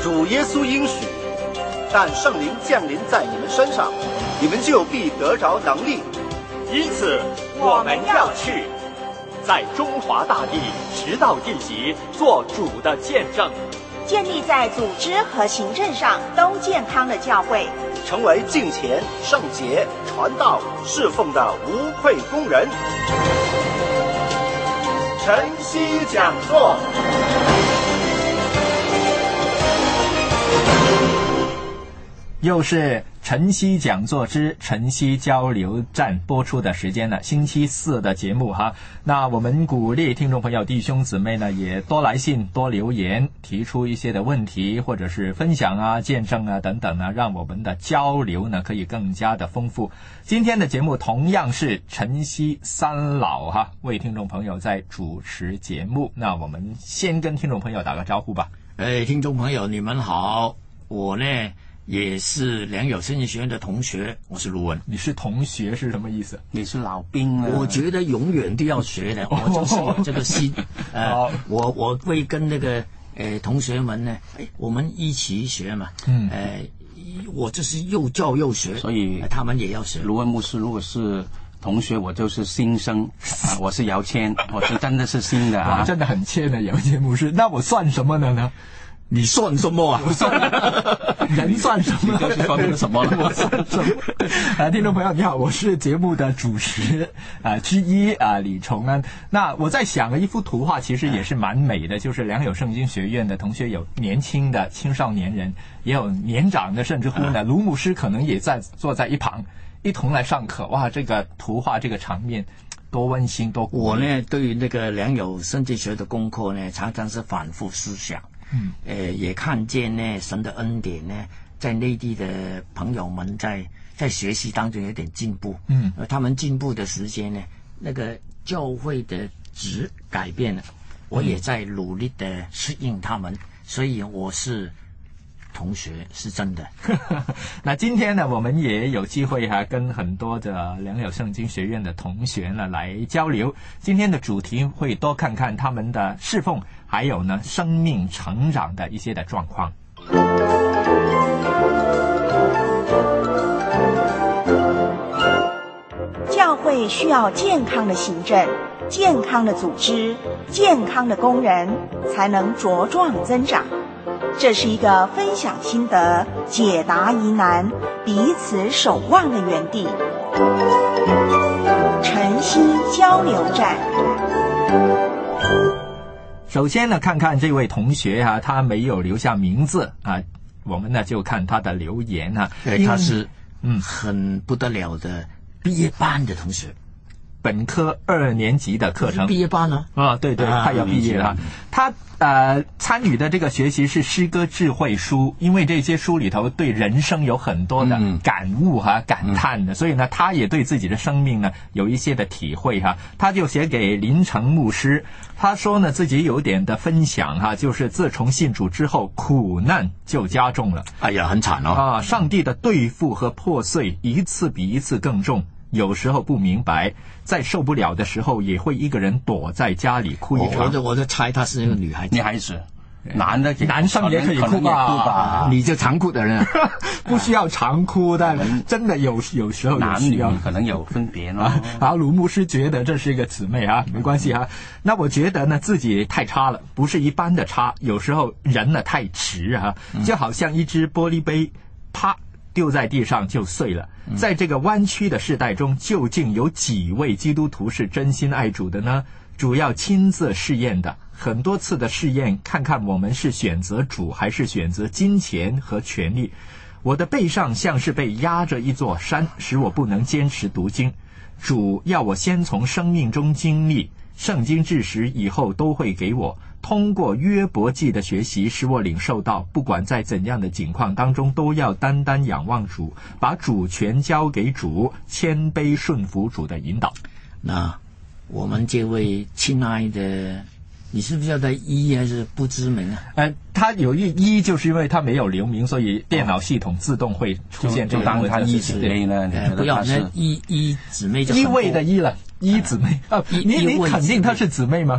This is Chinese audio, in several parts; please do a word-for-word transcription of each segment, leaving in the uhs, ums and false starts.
主耶稣应许，但圣灵降临在你们身上，你们就必得着能力。 因此，我们要去，在中华大地直到地极，做主的见证， 建立在组织和行政上都健康的教会， 成为敬虔、圣洁、传道、侍奉的无愧工人。晨曦讲座。 又是晨曦讲座之晨曦交流站播出的时间了，星期四的节目哈。那我们鼓励听众朋友弟兄姊妹呢，也多来信多留言，提出一些的问题或者是分享啊、见证啊等等呢，让我们的交流呢可以更加的丰富。今天的节目同样是晨曦三老哈为听众朋友在主持节目。那我们先跟听众朋友打个招呼吧。 哎，听众朋友你们好，我呢也是良友圣经学院的同学，我是卢文。 你是同学是什么意思？ 你是老兵啊？ 我觉得永远都要学的，我就是有这个心。呃，我我会跟那个呃同学们呢，哎，我们一起学嘛。嗯。呃，我就是又教又学， 所以、 呃、他们也要学。 卢文牧师如果是同学，我就是新生啊，我是姚谦，我是真的是新的啊， 真的很谦的姚谦牧师。那我算什么呢呢？ 你算什么啊？ 我算人算什么？ 你算什么了？ 我算什么？啊，听众朋友你好，我是节目的主持啊之一啊李崇安。那我在想了一幅图画，其实也是蛮美的，就是良友圣经学院的同学有年轻的青少年人，也有年长的，甚至乎呢，卢牧师可能也在坐在一旁，一同来上课。哇，这个图画这个场面多温馨多鼓励。 我呢对于那个良友圣经学的功课呢，常常是反复思想。嗯，呃，也看见呢神的恩典呢，在内地的朋友们在在学习当中有点进步。嗯，而他们进步的时间呢，那个教会的值改变了，我也在努力的适应他们，所以我是同学，是真的。 那今天呢，我们也有机会哈、啊，跟很多的良友圣经学院的同学呢来交流。今天的主题会多看看他们的侍奉，还有呢生命成长的一些的状况。 教会需要健康的行政、健康的组织、健康的工人，才能茁壮增长。这是一个分享心得、解答疑难、彼此守望的园地。晨曦交流站。 首先呢，看看这位同学啊，他没有留下名字啊，我们呢就看他的留言啊。 对，他是嗯很不得了的毕业班的同学。 本科二年级的课程， 毕业班呢？ 啊，对对，快要毕业了。他呃参与的这个学习是诗歌智慧书，因为这些书里头对人生有很多的感悟哈、啊、感叹的，嗯、所以呢，他也对自己的生命呢有一些的体会哈、啊。他就写给林成牧师，他说呢自己有点的分享哈、啊，就是自从信主之后，苦难就加重了。 哎呀，很惨哦！ 啊，上帝的对付和破碎一次比一次更重。有时候不明白，在受不了的时候，也会一个人躲在家里哭一场。 我我在猜她是一个女孩子， 女孩子，男的男生也可以哭吧？ 你就常哭的人， 不需要常哭，但真的有有时候男女可能有分别呢。 好，卢牧师觉得这是一个姊妹啊，没关系啊。那我觉得呢，自己太差了，不是一般的差。有时候人呢太直啊，就好像一只玻璃杯，啪。丢在地上就碎了。在这个弯曲的世代中，究竟有几位基督徒是真心爱主的呢？主要亲自试验的，很多次的试验，看看我们是选择主还是选择金钱和权力。我的背上像是被压着一座山，使我不能坚持读经。主要我先从生命中经历，圣经知识以后都会给我。通过约伯记的学习，使我领受到，不管在怎样的境况当中，都要单单仰望主，把主权交给主，谦卑顺服主的引导。 那我们这位亲爱的，你是不是要在一还是不知名啊？ 呃，他有一一，就是因为他没有留名，所以电脑系统自动会出现这个问题。 就当他一姊妹呢？ 呃、不要那一一姊妹就一位的一了，一姊妹啊，你你肯定她是姊妹吗？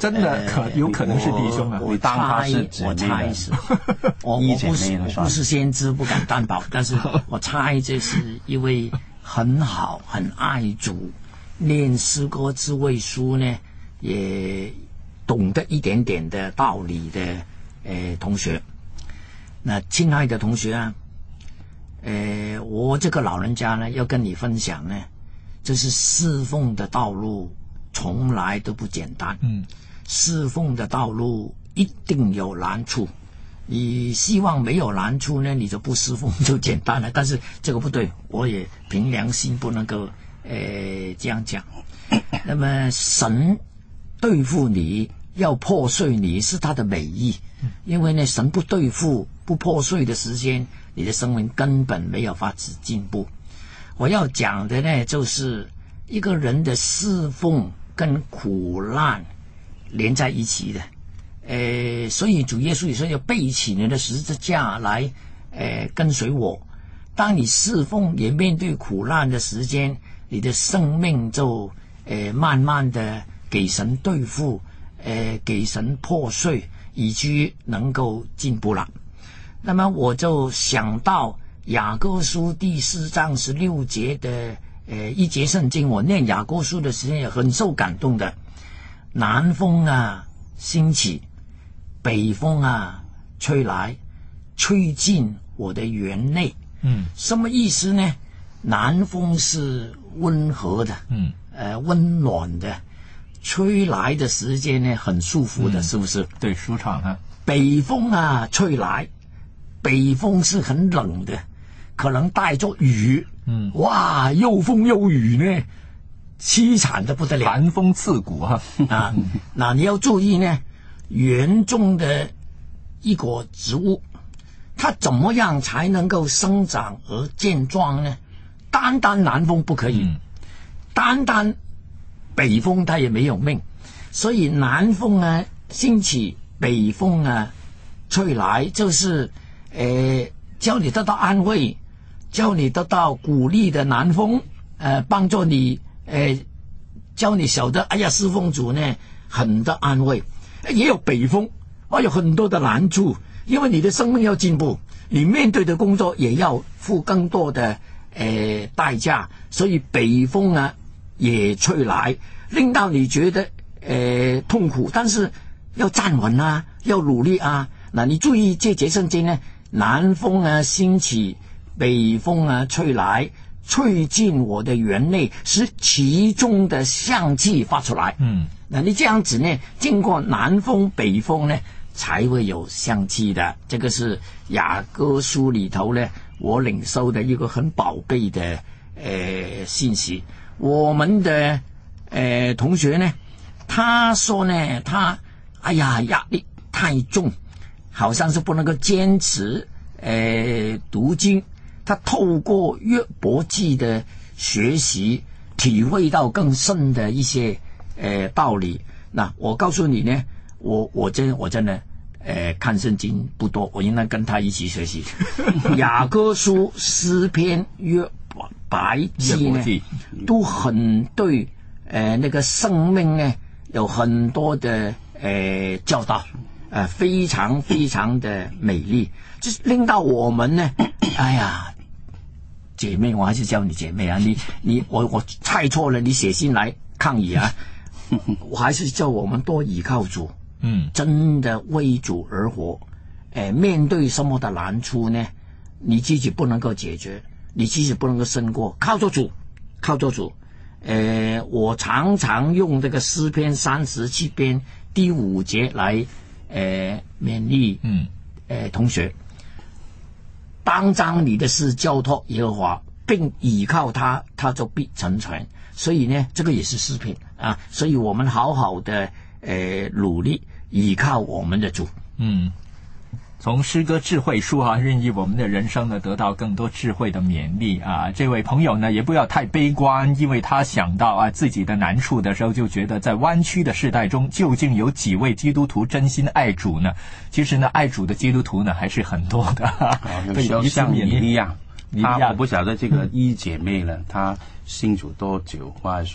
真的可、呃、有可能是弟兄啊。 我你当他是姊妹我猜是，我一我不是我不是先知，不敢担保，但是我猜这是一位很好、很爱主、念诗歌智慧书呢，也懂得一点点的道理的呃同学。那亲爱的同学啊，呃，我这个老人家呢，要跟你分享呢，这是侍奉的道路，从来都不简单。 嗯， 侍奉的道路一定有难处。你希望没有难处呢，你就不侍奉就简单了。但是这个不对，我也凭良心不能够呃这样讲。那么神对付你，要破碎你是他的美意，因为呢，神不对付不破碎的时间，你的生命根本没有法子进步。我要讲的呢，就是一个人的侍奉跟苦难连在一起的。呃，所以主耶稣也说要背起你的十字架来，呃，跟随我。当你侍奉也面对苦难的时间，你的生命就呃慢慢的给神对付，呃，给神破碎，以至于能够进步了。那么我就想到雅歌书第四章十六节的呃一节圣经，我念雅歌书的时间也很受感动的。南风啊兴起，北风啊吹来，吹进我的园内。 嗯， 什么意思呢？南风是温和的， 嗯， 呃，温暖的，吹来的时间呢很舒服的，嗯、是不是？ 对，舒畅啊。 北风啊吹来，北风是很冷的，可能带着雨。 嗯， 哇，又风又雨呢，凄惨的不得了， 寒风刺骨啊！ 啊，那你要注意呢，园中的一果植物，它怎么样才能够生长而健壮呢？单单南风不可以，嗯、单单北风它也没有命，所以南风啊兴起，北风啊吹来，就是呃叫你得到安慰，叫你得到鼓励的南风，呃帮助你，呃叫你晓得，哎呀，侍奉主呢很的安慰。也有北风，啊有很多的难处，因为你的生命要进步，你面对的工作也要付更多的呃代价，所以北风啊也吹来，令到你觉得呃痛苦，但是要站稳啊，要努力啊。那你注意这节圣经呢，南风啊兴起，北风啊吹来，吹进我的园内，使其中的香气发出来。 嗯， 那你这样子呢，经过南风北风呢，才会有香气的。这个是雅歌书里头呢，我领受的一个很宝贝的呃信息。我们的呃同学呢，他说呢，他哎呀压力太重，好像是不能够坚持呃读经。他透过约伯记的学习，体会到更深的一些呃道理。那我告诉你呢，我我真我真的呃看圣经不多，我应该跟他一起学习。雅歌书、诗篇、约白记呢，都很对呃那个生命呢有很多的呃教导，呃非常非常的美丽，就是令到我们呢，哎呀。姐妹，我还是叫你姐妹啊！你你我我猜错了，你写信来抗议啊！我还是叫我们多倚靠主， 嗯， 真的为主而活。哎，面对什么的难处呢？你自己不能够解决，你自己不能够胜过，靠着主，靠着主。呃，我常常用这个诗篇三十七篇第五节来呃勉励， 嗯， 呃同学。当将你的事交托耶和华，并倚靠他，他就必成全。所以呢，这个也是诗篇啊。所以我们好好的呃努力倚靠我们的主。 嗯，从诗歌智慧书啊，任意我们的人生呢得到更多智慧的勉励啊。这位朋友呢也不要太悲观，因为他想到啊自己的难处的时候，就觉得在弯曲的世代中，究竟有几位基督徒真心爱主呢？其实呢，爱主的基督徒呢还是很多的。 啊、有时候像以利亚，他我不晓得这个一姐妹呢，她信主多久，或者说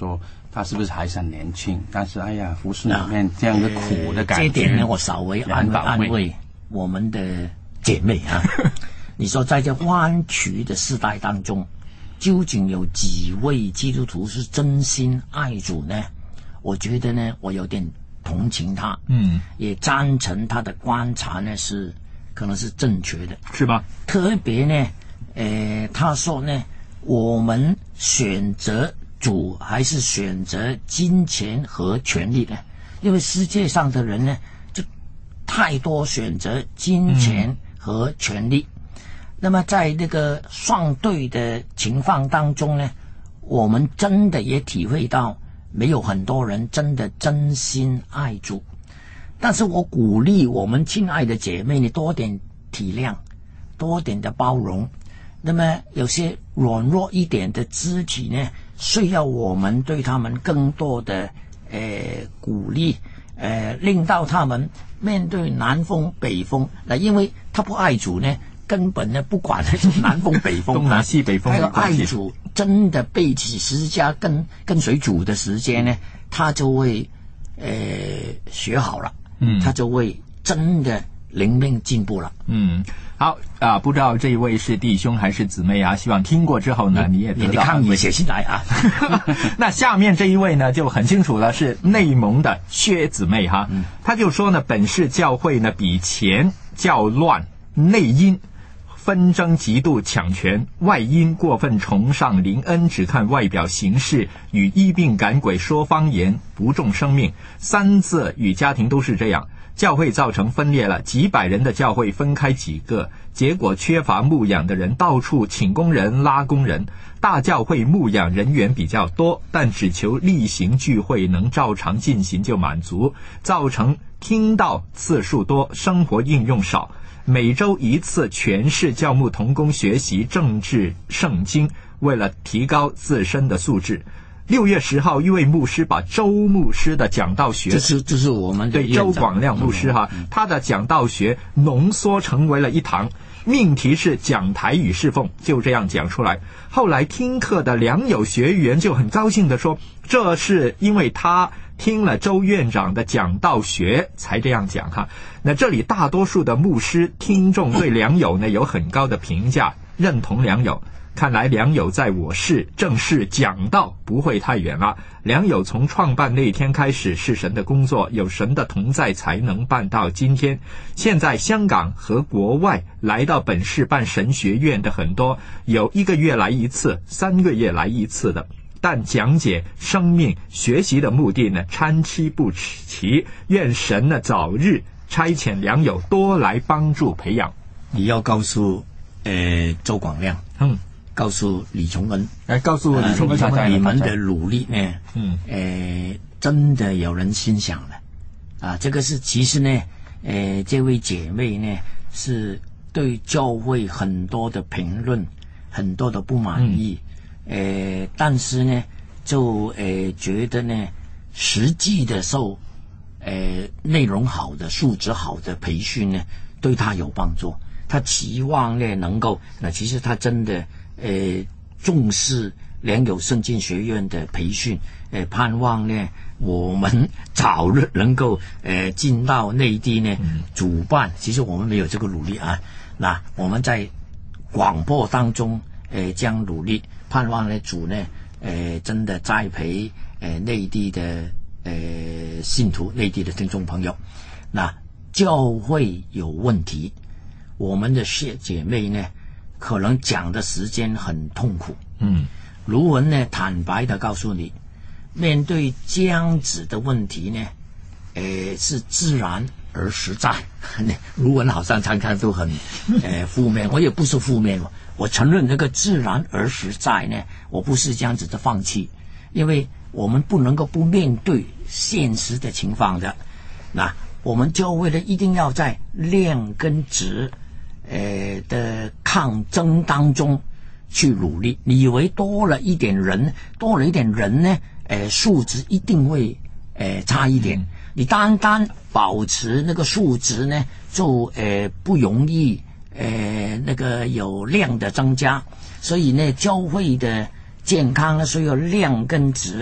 他是不是还是很年轻？但是哎呀，服饰里面这样的苦的感觉， 呃、这点呢，我稍微安慰安慰我们的姐妹啊。你说在这弯曲的世代当中，究竟有几位基督徒是真心爱主呢？我觉得呢，我有点同情他，嗯，也赞成他的观察呢是可能是正确的， 是吧？ 特别呢，呃，他说呢，我们选择主还是选择金钱和权力呢？因为世界上的人呢，就太多选择金钱和权力。嗯，那么在那个双对的情况当中呢，我们真的也体会到没有很多人真的真心爱主。但是我鼓励我们亲爱的姐妹，你多点体谅，多点的包容。那么有些软弱一点的肢体呢，需要我们对他们更多的呃鼓励，呃令到他们面对南风北风，那因为他不爱主呢，根本呢不管那种南风北风东南西北风， 还有爱主真的背起十字架跟跟随主的时间呢，他就会呃学好了，嗯，他就会真的灵命进步了。 嗯，好啊，不知道这一位是弟兄还是姊妹啊？希望听过之后呢，你, 你也得到安慰，写信来啊。 那下面这一位呢，就很清楚了，是内蒙的薛姊妹哈，嗯、他就说呢，本市教会呢比前较乱，内因纷争极度抢权，外因过分崇尚灵恩，只看外表形式，与医病赶鬼说方言，不重生命。三字与家庭都是这样，教会造成分裂了，几百人的教会分开几个，结果缺乏牧养的人，到处请工人拉工人。大教会牧养人员比较多，但只求例行聚会能照常进行就满足，造成听到次数多，生活应用少。每周一次全市教牧同工学习政治圣经，为了提高自身的素质。六月十号，一位牧师把周牧师的讲道学， 这是这是我们的对周广亮牧师哈，嗯、他的讲道学浓缩成为了一堂，命题是讲台与侍奉，就这样讲出来。后来听课的良友学员就很高兴地说，这是因为他听了周院长的讲道学才这样讲哈。那这里大多数的牧师听众对良友呢有很高的评价，认同良友。看来良友在我市正式讲道不会太远了。良友从创办那一天开始是神的工作，有神的同在才能办到今天。现在香港和国外来到本市办神学院的很多，有一个月来一次，三个月来一次的，但讲解生命学习的目的呢参差不齐。愿神呢早日差遣良友多来帮助培养。 你要告诉呃周广亮，嗯。告诉李崇恩， 来告诉李崇恩、 呃，你们的努力呢，嗯，呃，真的有人欣赏了，啊，这个是其实呢，呃，这位姐妹呢是对教会很多的评论，很多的不满意，嗯、呃，但是呢，就呃觉得呢，实际的受，呃，内容好的、素质好的培训呢，对她有帮助。她期望呢能够，那其实她真的。呃，重视良友圣经学院的培训，呃，盼望呢，我们早日能够呃进到内地呢、嗯、主办。其实我们没有这个努力啊，那我们在广播当中，呃，将努力，盼望呢主呢，呃，真的栽培呃内地的呃信徒、内地的听众朋友。那教会有问题，我们的姐姐妹呢？可能讲的时间很痛苦，嗯，卢文呢坦白的告诉你，面对这样子的问题呢，呃，是自然而实在。卢文好像常常都很呃负面，我也不是负面，我承认这个自然而实在呢，我不是这样子的放弃，因为我们不能够不面对现实的情况的。那我们教会呢，一定要在量跟质。呃的抗争当中去努力，你以为多了一点人，多了一点人呢？呃，数值一定会呃差一点。嗯、你单单保持那个数值呢，就呃不容易呃那个有量的增加。所以呢，教会的健康呢，需要量跟质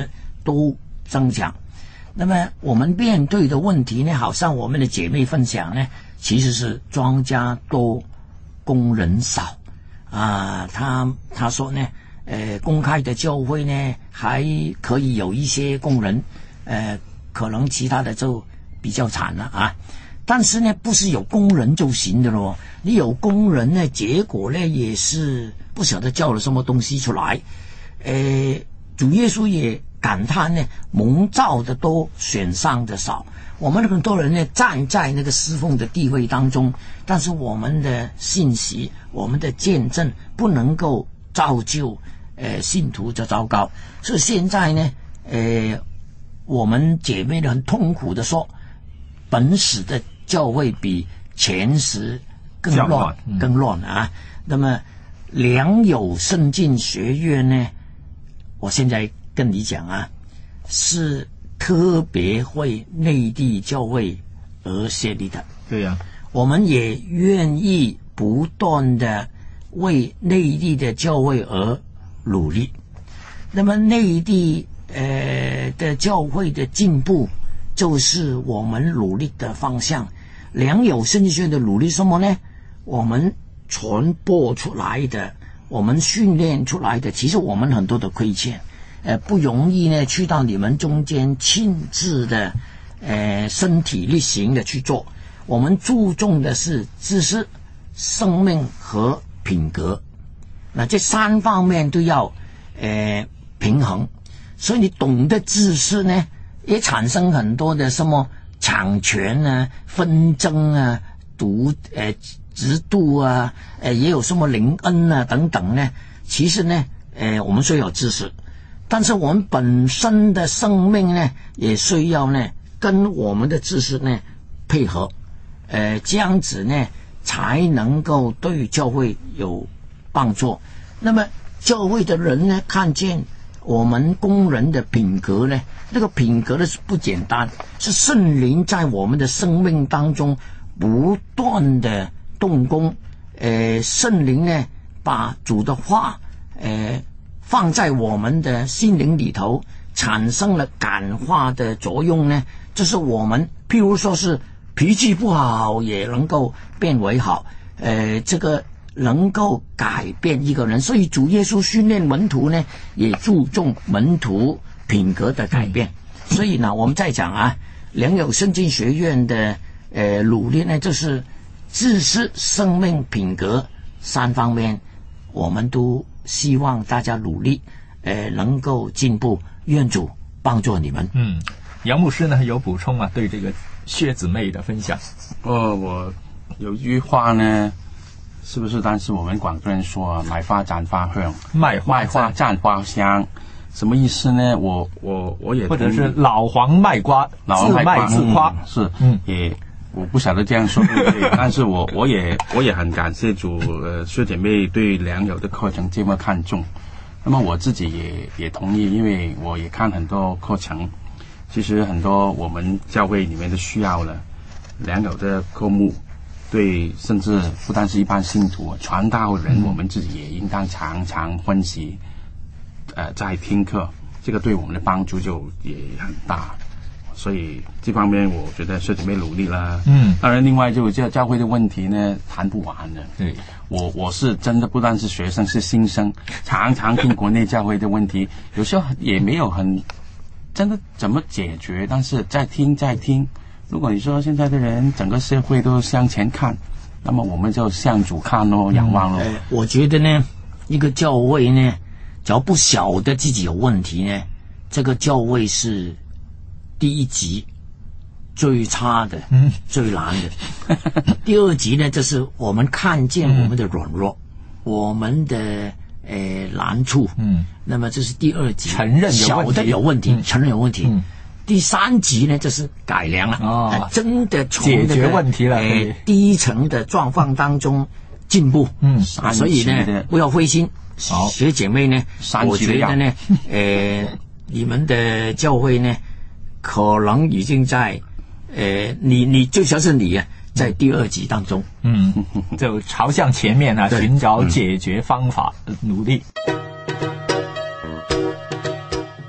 都增强。那么我们面对的问题呢，好像我们的姐妹分享呢，其实是庄稼多，工人少啊。他他说呢，呃，公开的教会呢还可以有一些工人，呃，可能其他的就比较惨了啊。但是呢，不是有工人就行的咯，你有工人呢，结果呢也是不晓得叫了什么东西出来。呃，主耶稣也感叹呢，蒙召的多，选上的少。我们很多人呢站在那个侍奉的地位当中，但是我们的信息、我们的见证不能够造就呃信徒，就糟糕。所以现在呢，呃，我们姐妹呢很痛苦的说，本时的教会比前时更乱，嗯、更乱啊。那么良友圣经学院呢，我现在跟你讲啊，是特别为内地教会而设立的。 对呀、啊， 我们也愿意不断的为内地的教会而努力。那么内地呃的教会的进步，就是我们努力的方向。良友圣经学院的努力什么呢？我们传播出来的，我们训练出来的，其实我们很多的亏欠。呃，不容易呢，去到你们中间亲自的，呃，身体力行的去做。我们注重的是知识、生命和品格，那这三方面都要呃平衡。所以你懂得知识呢，也产生很多的什么抢权啊、纷争啊、独呃制度啊，呃也有什么灵恩啊等等呢。其实呢，呃我们需要有知识。但是我们本身的生命呢，也需要呢跟我们的知识呢配合，呃，这样子呢才能够对教会有帮助。那么教会的人呢，看见我们工人的品格呢，那个品格呢是不简单，是圣灵在我们的生命当中不断的动工，呃，圣灵呢把主的话，呃。放在我们的心灵里头，产生了感化的作用呢，就是我们譬如说是脾气不好也能够变为好，呃，这个能够改变一个人。所以主耶稣训练门徒呢，也注重门徒品格的改变。嗯、所以呢，我们在讲啊，良友圣经学院的呃努力呢，就是知识、生命、品格三方面，我们都希望大家努力，呃，能够进步，愿主帮助你们。 嗯，杨牧师呢有补充啊，对这个薛姊妹的分享。 哦，我有一句话呢，是不是？但是我们广东人说啊，买花赞花香， 卖花卖花赞花香，什么意思呢？我我我也或者是老黄卖瓜，自卖自夸， 嗯、是，嗯，也。我不晓得这样说对不对，但是我我也我也很感谢主，呃，薛姐妹对良友的课程这么看重。那么我自己也也同意，因为我也看很多课程，其实很多我们教会里面的需要了良友的科目，对，甚至不单是一般信徒，传道人，我们自己也应当常常温习，呃，在听课，这个对我们的帮助就也很大。所以这方面我觉得薛姐妹努力啦。嗯，当然另外就教教会的问题呢，谈不完的。对，我我是真的不单是学生，是新生，常常听国内教会的问题，有时候也没有很真的怎么解决，但是在听在听。如果你说现在的人整个社会都向前看，那么我们就向主看咯，仰望咯。 嗯呃、我觉得呢，一个教会呢，只要不晓得自己有问题呢，这个教会是第一级最差的，嗯，最难的。第二级呢，就是我们看见我们的软弱，嗯、我们的呃难处，嗯，那么这是第二级， 承认有问题， 小的有问题，嗯、承认有问题。 嗯、 第三级呢，就是改良了，哦，呃、真的从、 那个、解决问题了， 呃，低层的状况当中进步，嗯，啊，所以呢，不要灰心。好，学姐妹呢，我觉得呢，呃，你们的教会呢。可能已经在，呃，你你就像是你啊，在第二级当中， 嗯，就朝向前面啊，寻找解决方法，嗯、努力。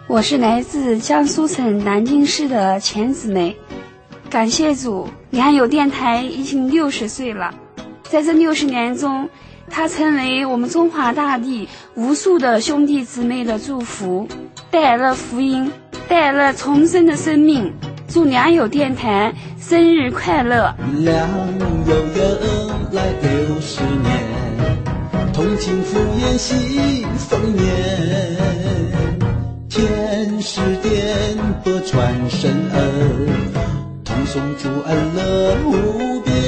我是来自江苏省南京市的钱姊妹。感谢主，良友电台已经六十岁了，在这六十年中，它成为我们中华大地无数的兄弟姊妹的祝福，带来了福音，带来了重生的生命。祝良友电台生日快乐！ 良友有来六十年，同庆福延喜丰年，天使点播传神恩，同颂主恩乐无边。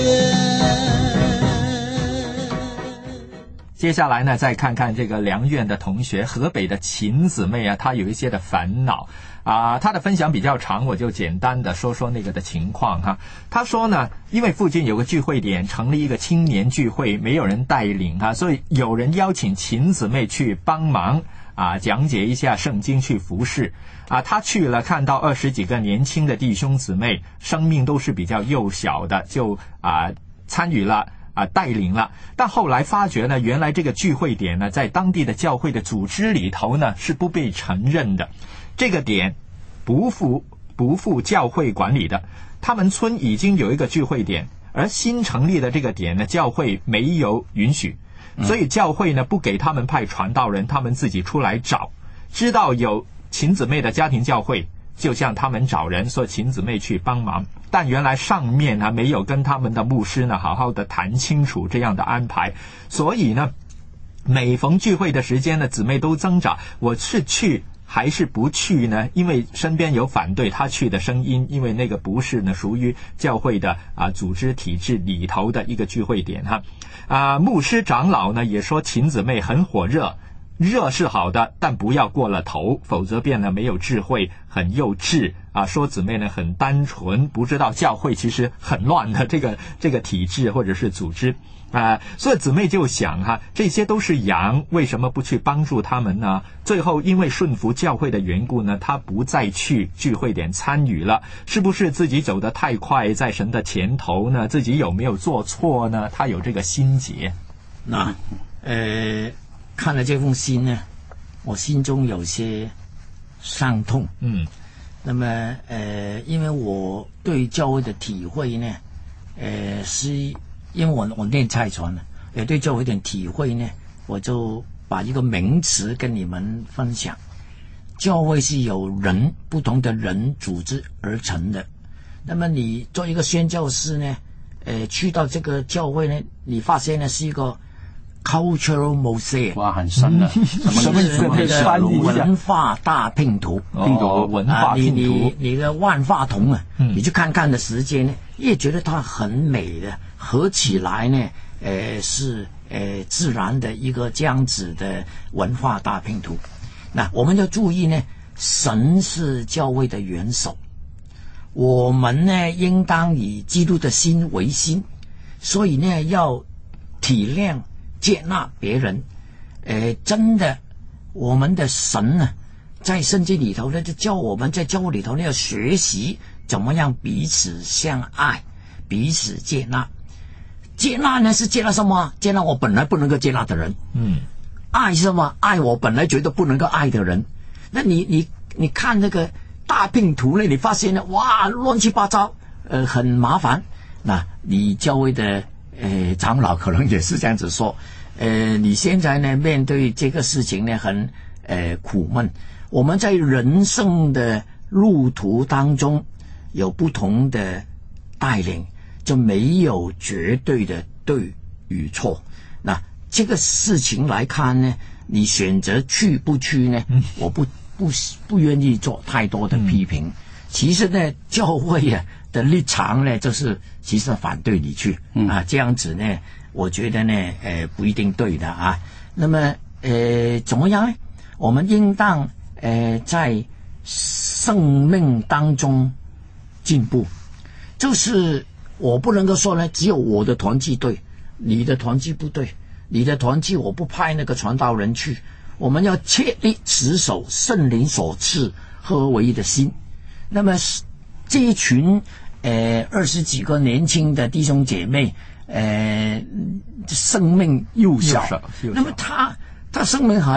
接下来呢，再看看这个良院的同学，河北的秦姊妹啊，她有一些的烦恼啊。她的分享比较长，我就简单的说说那个的情况哈。她说呢，因为附近有个聚会点，成立一个青年聚会，没有人带领哈，所以有人邀请秦姊妹去帮忙啊，讲解一下圣经，去服侍啊。她去了，看到二十几个年轻的弟兄姊妹，生命都是比较幼小的，就啊参与了。啊，带领了，但后来发觉呢，原来这个聚会点呢，在当地的教会的组织里头呢，是不被承认的。这个点不负不负教会管理的，他们村已经有一个聚会点，而新成立的这个点呢，教会没有允许，所以教会呢不给他们派传道人，他们自己出来找。知道有秦姊妹的家庭教会，就向他们找人，说秦姊妹去帮忙。但原来上面呢没有跟他们的牧师呢好好的谈清楚这样的安排，所以呢每逢聚会的时间呢，姊妹都挣扎，我是去还是不去呢？因为身边有反对他去的声音，因为那个不是呢属于教会的啊组织体制里头的一个聚会点哈。啊，牧师长老呢也说秦姊妹很火热。热是好的，但不要过了头，否则变得没有智慧，很幼稚啊。说姊妹呢很单纯，不知道教会其实很乱的这个这个体制或者是组织啊。所以姊妹就想哈、啊，这些都是羊，为什么不去帮助他们呢？最后因为顺服教会的缘故呢，他不再去聚会点参与了。是不是自己走得太快，在神的前头呢？自己有没有做错呢？他有这个心结。 那呃。看了这封信呢，我心中有些伤痛。 嗯， 那么呃，因为我对教会的体会呢，呃，是因为我我念蔡传呢，也对教会的体会呢，我就把一个名词跟你们分享。教会是由人不同的人组织而成的。那么你做一个宣教师呢，呃，去到这个教会呢，你发现呢是一个cultural mosaic， 哇，很深的， 什么什么的文化大拼图， 拼图文化拼图， 你你你的万花筒啊，嗯、你去看看的时间呢，也觉得它很美的，合起来呢，呃，是呃自然的一个这样子的文化大拼图。那我们要注意呢，神是教会的元首，我们呢应当以基督的心为心，所以呢要体谅。接纳别人，呃，真的，我们的神呢，在圣经里头呢，就教我们在教会里头呢要学习怎么样彼此相爱，彼此接纳。接纳呢是接纳什么？接纳我本来不能够接纳的人。 嗯， 爱是什么？爱我本来觉得不能够爱的人。那你你你看那个大拼图呢，你发现呢，哇，乱七八糟，呃，很麻烦。那你教会的。呃，长老可能也是这样子说，呃，你现在呢面对这个事情呢很呃苦闷。我们在人生的路途当中有不同的带领，就没有绝对的对与错。那这个事情来看呢，你选择去不去呢？嗯、我不不不愿意做太多的批评。嗯、其实呢，教会啊。的立场呢，就是其实反对你去、嗯、啊，这样子呢，我觉得呢，呃，不一定对的啊。那么，呃，怎么样呢？我们应当呃在生命当中进步。就是我不能够说呢，只有我的团契对，你的团契不对，你的团契我不派那个传道人去。我们要切力持守圣灵所赐合为一的心。那么这一群呃二十几个年轻的弟兄姐妹，呃，生命幼小，幼小幼小那么他他生命还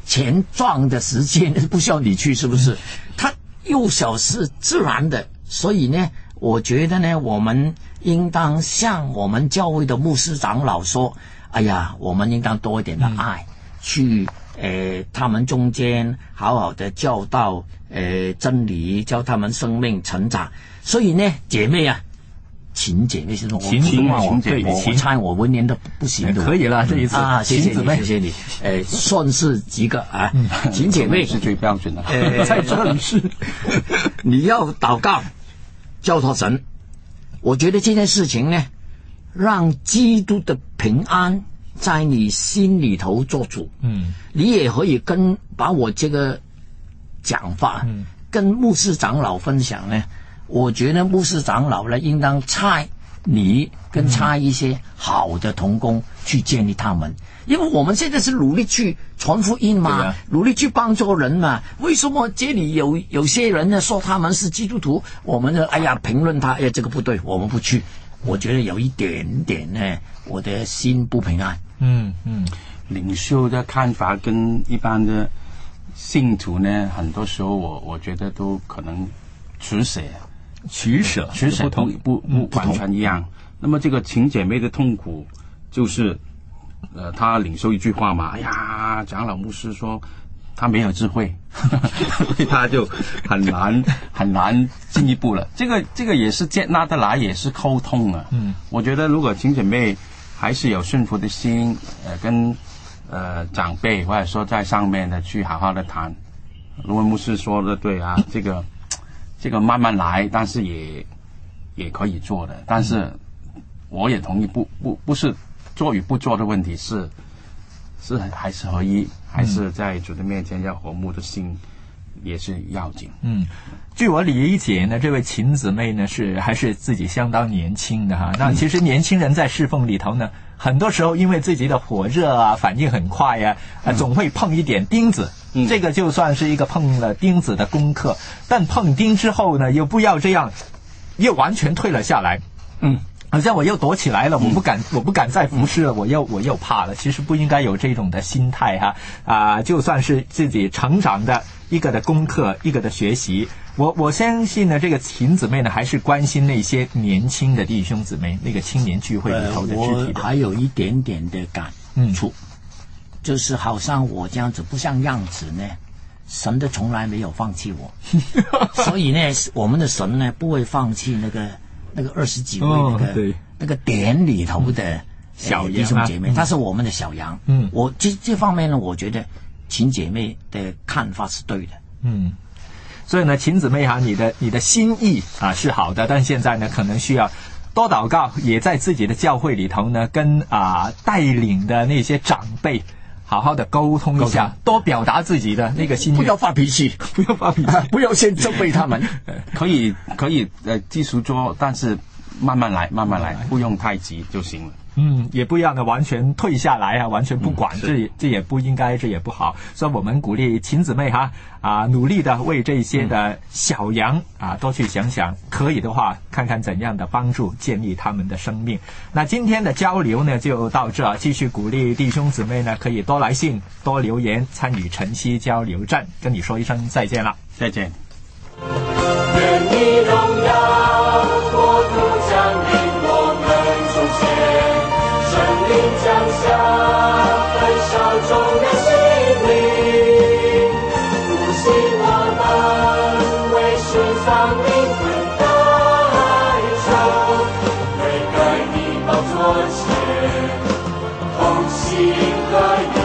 钱赚的时间不需要你去，是不是？它幼小是自然的，所以呢，我觉得呢，我们应当向我们教会的牧师长老说，哎呀，我们应当多一点的爱，嗯、去呃他们中间好好的教导呃真理，教他们生命成长。所以呢，姐妹啊。秦姐妹是说， 秦秦我对， 我我猜我文言的不行的， 可以了这一次啊，谢谢你，谢谢你，呃，算是几个啊，秦姐妹是最标准的， 呃，在这里是你要祷告，交托神。我觉得这件事情呢，让基督的平安在你心里头做主，嗯，你也可以跟把我这个讲法，嗯，跟牧师长老分享呢。我觉得牧师长老呢，应当差你跟差一些好的同工去建立他们，因为我们现在是努力去传福音嘛，啊、努力去帮助人嘛。为什么这里有有些人呢说他们是基督徒，我们呢哎呀评论他，哎这个不对，我们不去。我觉得有一点点呢，我的心不平安。 嗯嗯，领袖的看法跟一般的信徒呢，很多时候我我觉得都可能取舍。 取舍取舍不不不完全一样。那么这个秦姐妹的痛苦就是，呃，她领受一句话嘛，哎呀，长老牧师说她没有智慧，所以她就很难很难进一步了。这个这个也是接纳得来，也是沟通啊。嗯，我觉得如果秦姐妹还是有顺服的心，呃，跟呃长辈或者说在上面的去好好的谈，如果牧师说的对啊，这个。这个慢慢来，但是也也可以做的。但是我也同意不，不不不是做与不做的问题，是是还是合一，还是在主的面前要和睦的心也是要紧。 嗯，据我理解呢，这位秦姊妹呢是还是自己相当年轻的哈。那其实年轻人在侍奉里头呢，很多时候因为自己的火热啊，反应很快呀、啊，啊，总会碰一点钉子。嗯，这个就算是一个碰了钉子的功课，但碰钉之后呢，又不要这样，又完全退了下来。嗯，好像我又躲起来了，我不敢，嗯、我不敢再服侍了，我又我又怕了。其实不应该有这种的心态哈啊！就算是自己成长的一个的功课，一个的学习，我我相信呢，这个秦姊妹呢，还是关心那些年轻的弟兄姊妹，那个青年聚会里头的肢体的。 呃、我还有一点点的感触。嗯，就是好像我这样子不像样子呢，神的从来没有放弃我，所以呢，我们的神呢不会放弃那个那个二十几位那个、哦、那个点里头的、嗯、 小弟兄姐妹，他、嗯、是我们的小羊。嗯，我这这方面呢，我觉得秦姐妹的看法是对的。 嗯，所以呢，秦姊妹哈、啊，你的你的心意啊是好的，但现在呢，可能需要。多祷告，也在自己的教会里头呢，跟啊、呃、带领的那些长辈好好的沟通一下，多表达自己的那个心意， 不要发脾气， 不要发脾气， 不要先责备他们， 可以可以呃继续做，但是慢慢来，慢慢来，不用太急就行了。 嗯，也不要呢完全退下来啊，完全不管，嗯、这这也不应该，这也不好。所以我们鼓励秦姊妹哈啊，努力的为这些的小羊啊多去想想，可以的话看看怎样的帮助建立他们的生命。那今天的交流呢就到这，继续鼓励弟兄姊妹呢可以多来信、多留言，参与晨曦交流站。跟你说一声再见了， 再见。 愿你荣耀国度降临我们中间。圣灵降下，焚烧众人心灵，复兴我们为世上灵魂代求，跪在你宝座前，同心合一。